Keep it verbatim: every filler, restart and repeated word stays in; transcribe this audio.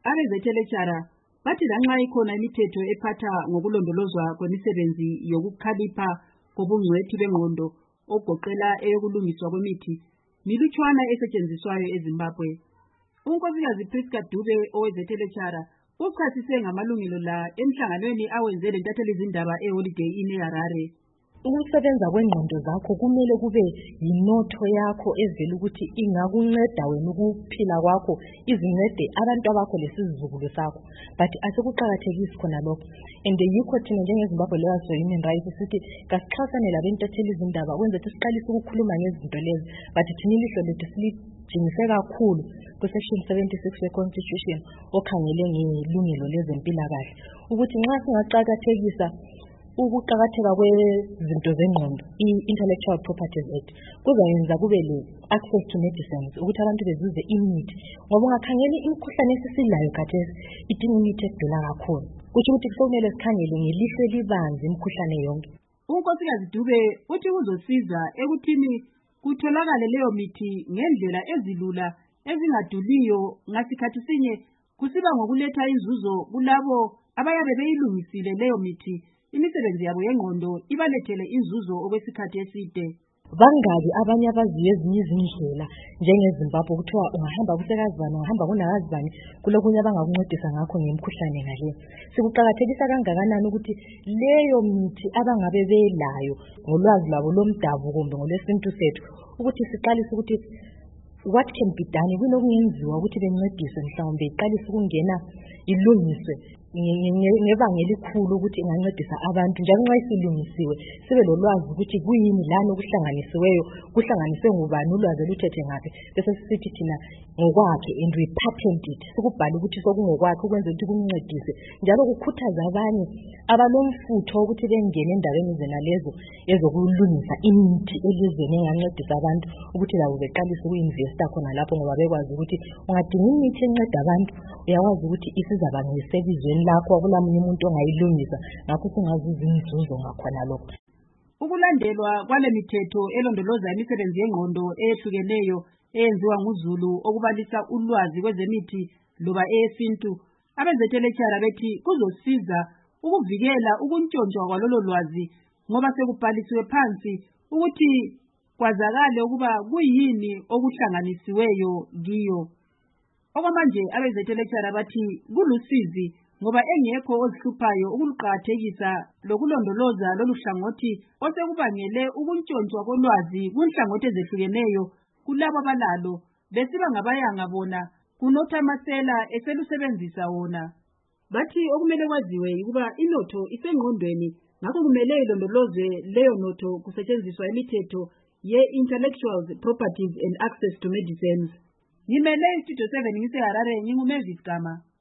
Abezethelekshara bathi lanxa ikhona imithetho ephatha ngokulondolozwa kwemisebenzi yokukhalipha kobungcwethi bengqondo ogoqela eyokulungiswa kwemithi, milutshwana esetshenziswayo eZimbabwe. Unkosikazi Priska Dube owezethelekshara uchasise ngamalungelo la emhlanganweni awenze lentathelizindaba eHoliday Inn eHarare. Ukusebenza kwengqondo zakho kumele kube yinotho yakho evela ukuthi ingakunceda wena ukuphila kwakho, izincede abantu abakho lesizukulu sakho. But asekuqakathekisi khona lokho. And yikho thina njengeZimbabwe Lawyers for Human Rights sithi kasixhasane labentathelizindaba kwenza ukuthi siqalise ukukhuluma ngezinto lezi. But thina ilihlo lethu silijimise kakhulu ku-section seventy-six we-Constitution okhangele ngelungelo lezempilakahle. Ukuthi nxa singaqakathekisa ukuqakatheka kwezinto zengqondo, i-Intellectual Properties Act, kuzayenza kube le access to medicines, ukuthi abantu bezuze imithi. Ngoba ungakhangela imikhuhlane esisilayo khathesi idinga imithi edula kakhulu. Kuthi ukuthi kufanele sikhangele ngelihlo elibanzi imikhuhlane yonke. Unkosikazi Dube uthi kuzosiza ekuthini kutholakale leyo mithi ngendlela ezilula ezingaduliyo, ngasikhathi sinye kusiba ngokuletha inzuzo kulabo abayabe beyilungisile leyo mithi. Imisebenzi yabo yengqondo ibalethele inzuzo okwesikhathi eside. Bangabi abanye abaziyo ezinye izindlela njengeZimbabwe kuthiwa ungahamba kusekazibani, ungahamba kunakazibani, kulokunye abangakuncedisa ngakho ngemikhuhlane ngaleyo. Sikuqakathekisa kangakanani ukuthi leyo mithi abangabe belayo ngolwazi lwabo lomdabu kumbe ngolwesintu sethu, ukuthi siqalise ukuthi what can be done, kunokungenziwa ukuthi bencedise mhlawumbe iqalise ukungena ilungiswe ngebanga elikhulu ukuthi ingancedisa abantu. Njalo nxa isilungisiwe sibe lolwazi ukuthi kuyini lana okuhlanganisiweyo, kuhlanganiswe ngubani, ulwazi oluthethe ngaphi, bese sisithi thina ngokwakhe and we patent it, sikubhala ukuthi sokungokwakhe ukwenzela ukuthi kumncedise. Njalo kukhuthaza abanye abalomfutho ukuthi bengene endaweni zena lezo ezokulungisa imithi elizweni engancedisa abantu ukuthi labo beqalise uku-investa khona lapho, ngoba bekwazi ukuthi ungadinga imithi enceda abantu uyakwazi ukuthi isizaba ngesebizweni lakho akulamunye umuntu ongayilungisa, ngakho singazuza inzuzo ngakhona lokho. Ukulandelwa kwale mithetho elondoloza imisebenzi yengqondo eyehlukeneyo eyenziwa nguZulu okubalisa ulwazi kwezemithi loba eyesintu, abezethelekshara bethi kuzosiza ukuvikela ukuntshontshwa kwalolo lwazi, ngoba sekubhalisiwe phansi ukuthi kwazakale ukuba kuyini okuhlanganisiweyo kiyo. Okwamanje abezethelekshara bathi kulusizi ngoba engekho ozihluphayo ukuluqakathekisa lokulondoloza lolu hlangothi osekubangele ukuntshontshwa kolwazi kunhlangothi ezehlukeneyo kulabo abalalo, besiba ngabayanga bona kunothamasela eselusebenzisa wona. Bathi okumele kwaziwe ukuba inotho isengqondweni, ngakho kumele ilondolozwe leyo notho kusetshenziswa imithetho ye-Intellectual Properties and Access to Medicines. Ngimele iStudio seven ngiseHarare, nginguMavis Gama.